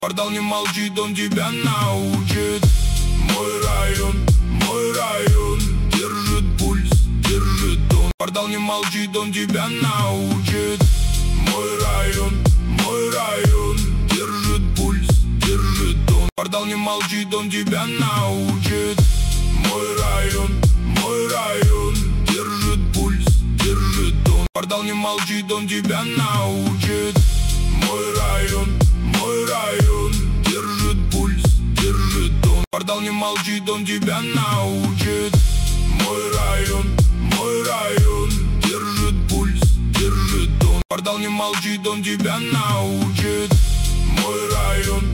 Пардал, не молчит, он тебя научит. Мой район, держит пульс, держит тон. Пардал, не молчит, он тебя научит. Мой район, держит пульс, держит тон. Пардал, не молчит, он тебя научит. Мой район, держит пульс, держит тон. Пардал, не молчит, он тебя научит. Мой район, держит пульс, держит тон. Пардал, не молчит, он тебя научит. Мой район, держит пульс, держит тон. Пардал, не молчит, он тебя научит. Мой район,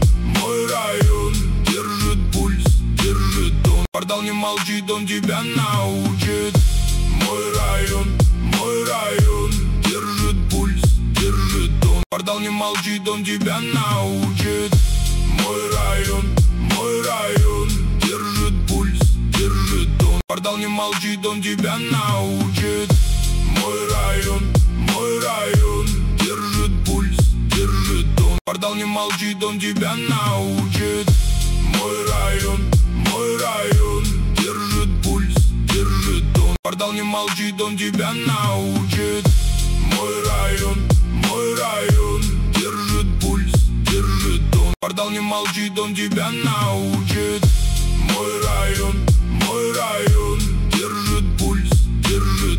держит пульс, держит тон. Пардал, не молчит, он тебя научит. Мой район, держит пульс, держит тон. Пардал, не молчит, он тебя научит. Мой район, держит пульс, держит тон. Пардал, не молчит, он тебя научит. Мой район, держит пульс, держит тон. Пардал, не молчит, он тебя научит. Мой район, держит пульс, держит тон. Пардал, не молчит, он тебя научит. Мой район, держит пульс, держит тон. Пардал, не молчит, он тебя научит. Мой район, держит пульс, держит